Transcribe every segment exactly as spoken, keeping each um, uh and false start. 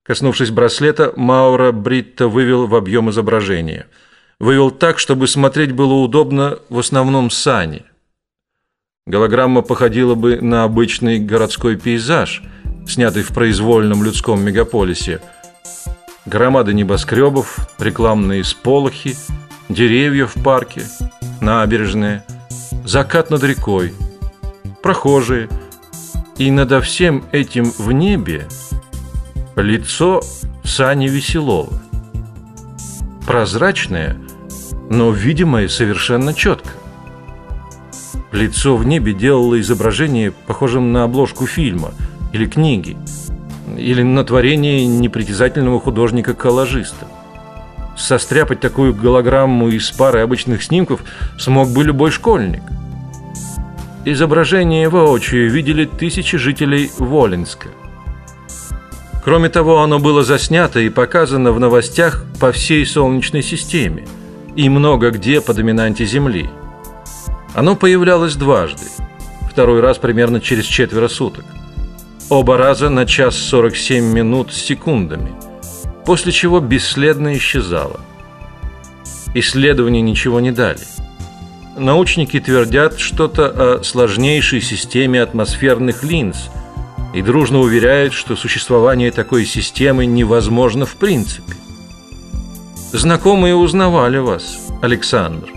Коснувшись браслета, Мауро Бритто вывел в объем изображения. Вывел так, чтобы смотреть было удобно в основном сани. Голограмма походила бы на обычный городской пейзаж, снятый в произвольном людском мегаполисе. Громады небоскребов, рекламные сполохи, деревья в парке, набережная, закат над рекой, прохожие. И над всем этим в небе лицо Сани Веселова. Прозрачное, но видимое совершенно четко. Лицо в небе делало изображение похожим на обложку фильма или книги, или на творение непритязательного художника-коллажиста. Состряпать такую голограмму из пары обычных снимков смог бы любой школьник. Изображение воочию видели тысячи жителей Волинска. Кроме того, оно было заснято и показано в новостях по всей Солнечной системе и много где по доминанте Земли. Оно появлялось дважды, второй раз примерно через четверо суток, оба раза на час сорок семь минут с секундами, после чего бесследно исчезало. Исследования ничего не дали. Научники твердят что-то о сложнейшей системе атмосферных линз и дружно уверяют, что существование такой системы невозможно в принципе. Знакомые узнавали вас, Александр.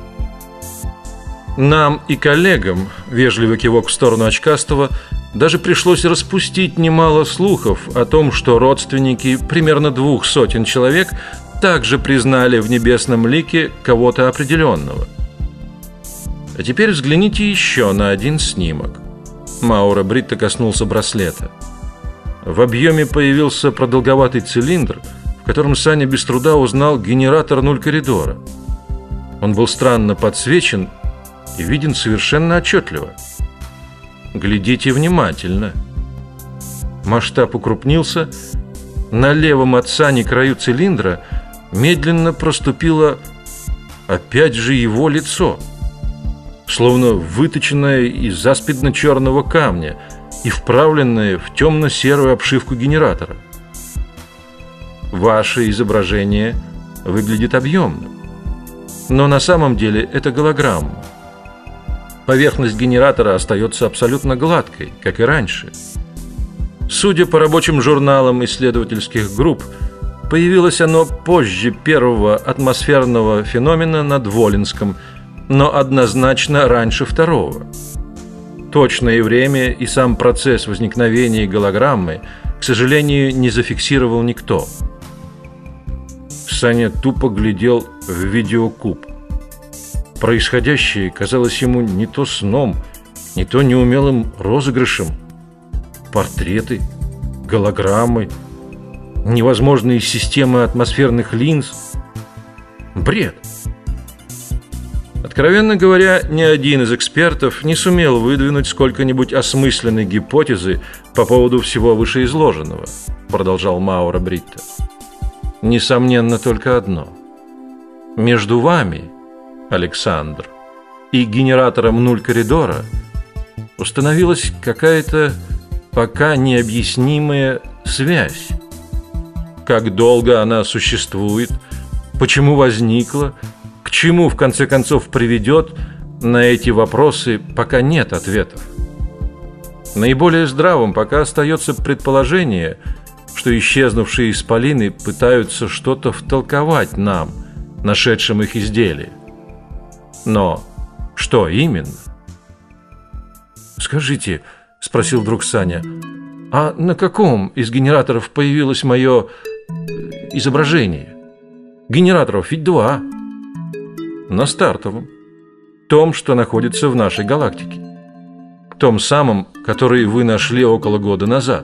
Нам и коллегам, вежливый кивок в сторону очкастого, даже пришлось распустить немало слухов о том, что родственники примерно двух сотен человек также признали в небесном лике кого-то определенного. А теперь взгляните еще на один снимок. Мауро Бритто коснулся браслета. В объеме появился продолговатый цилиндр, в котором Саня без труда узнал генератор нуль коридора. Он был странно подсвечен и виден совершенно отчетливо. Глядите внимательно. Масштаб укрупнился. На левом от Сани краю цилиндра медленно проступило опять же его лицо, словно выточенное из аспидно-черного камня и вправленное в темно-серую обшивку генератора. Ваше изображение выглядит объемным, но на самом деле это голограмма. Поверхность генератора остается абсолютно гладкой, как и раньше. Судя по рабочим журналам исследовательских групп, появилось оно позже первого атмосферного феномена над Волинском, но однозначно раньше второго. Точное время и сам процесс возникновения голограммы, к сожалению, не зафиксировал никто. Саня тупо глядел в видеокуб. Происходящее казалось ему не то сном, не то неумелым розыгрышем. Портреты, голограммы, невозможные системы атмосферных линз. Бред. Откровенно говоря, ни один из экспертов не сумел выдвинуть сколько-нибудь осмысленной гипотезы по поводу всего вышеизложенного, продолжал Мауро Бритто. Несомненно только одно: между вами, Александр, и генератором нуль коридора установилась какая-то пока необъяснимая связь. Как долго она существует, почему возникла, к чему в конце концов приведет, на эти вопросы пока нет ответов. Наиболее здравым пока остается предположение, что исчезнувшие исполины пытаются что-то втолковать нам, нашедшим их изделие. Но что именно? Скажите, спросил вдруг Саня, а на каком из генераторов появилось мое изображение? Генераторов ведь два. На стартовом, том, что находится в нашей галактике, том самом, который вы нашли около года назад.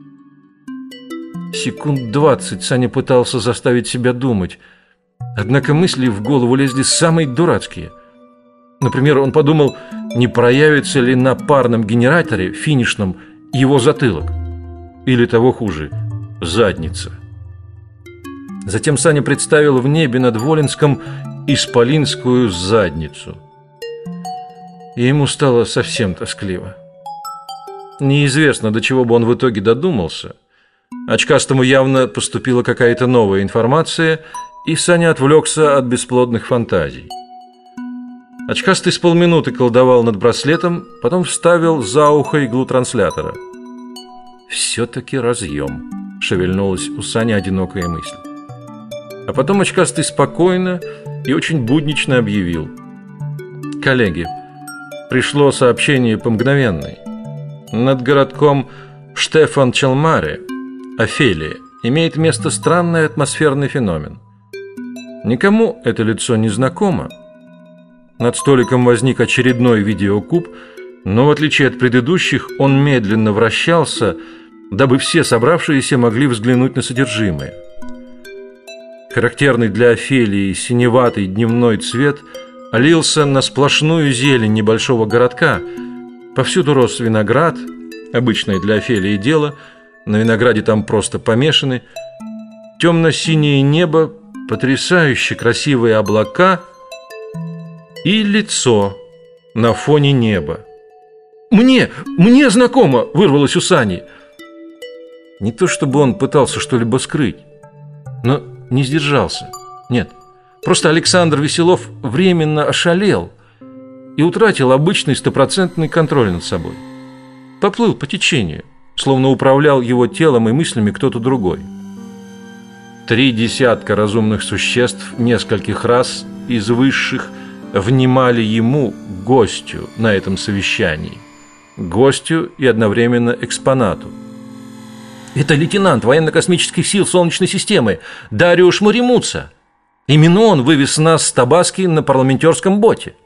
Секунд двадцать Саня пытался заставить себя думать, однако мысли в голову лезли самые дурацкие. Например, он подумал, не проявится ли на парном генераторе, финишном, его затылок, или того хуже, задница. Затем Саня представил в небе над Волинском исполинскую задницу. И ему стало совсем тоскливо. Неизвестно, до чего бы он в итоге додумался, Очкастому явно поступила какая-то новая информация, и Саня отвлекся от бесплодных фантазий. Очкастый с полминуты колдовал над браслетом, потом вставил за ухо иглу транслятора. «Все-таки разъем», — шевельнулась у Сани одинокая мысль. А потом очкастый спокойно и очень буднично объявил: «Коллеги, пришло сообщение по мгновенной. Над городком Штефан-Челмаре, Офелия, имеет место странный атмосферный феномен. Никому это лицо не знакомо. Над столиком возник очередной видеокуб, но в отличие от предыдущих он медленно вращался, дабы все собравшиеся могли взглянуть на содержимое. Характерный для Офелии синеватый дневной цвет лился на сплошную зелень небольшого городка. Повсюду рос виноград, обычное для Офелии дело, на винограде там просто помешаны. Темно-синее небо, потрясающе красивые облака и лицо на фоне неба. «Мне! Мне знакомо!» – вырвалось у Сани. Не то чтобы он пытался что-либо скрыть, но не сдержался. Нет, просто Александр Веселов временно ошалел и утратил обычный стопроцентный контроль над собой. Поплыл по течению, словно управлял его телом и мыслями кто-то другой. Три десятка разумных существ нескольких рас из высших внимали ему, гостю, на этом совещании. Гостю и одновременно экспонату. Это лейтенант военно-космических сил Солнечной системы Дариуш Моримуца. Именно он вывез нас с Табаски на парламентерском боте.